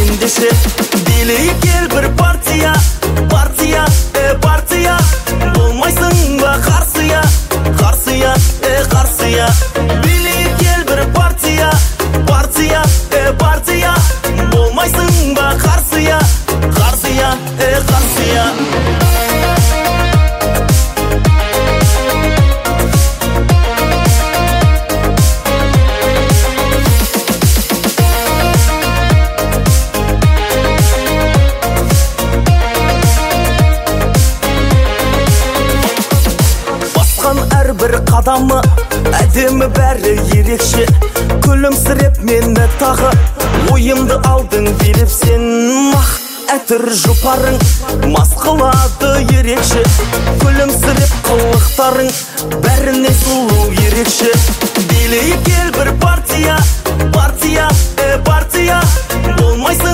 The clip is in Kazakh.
ендеше билейік ел бір партия, партия, партия. Болмайсың ба қарсыя, қарсыя, қарсыя. Билейік ел бір партия, партия, партия. Болмайсың ба қарсыя, қарсыя, қарсыя. Әрбір қадамы әдемі, бәрі ерекше. Күлімсіреп мені тағы ойымды алдың билеп сен. Мақ әтір жұпарың мас қылады ерекше. Күлімсіреп қылықтарың бәріне сұлу ерекше. Билейік ел бір партия, партия, партия. Болмайсың